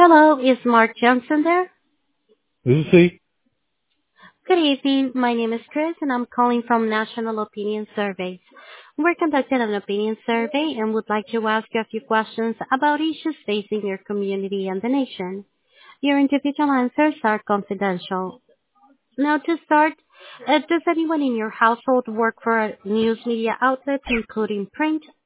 Hello, is Mark Johnson there? This is he. Good evening. My name is Chris, and I'm calling from National Opinion Surveys. We're conducting an opinion survey and would like to ask you a few questions about issues facing your community and the nation. Your individual answers are confidential. Now, to start, does anyone in your household work for a news media outlet, including print,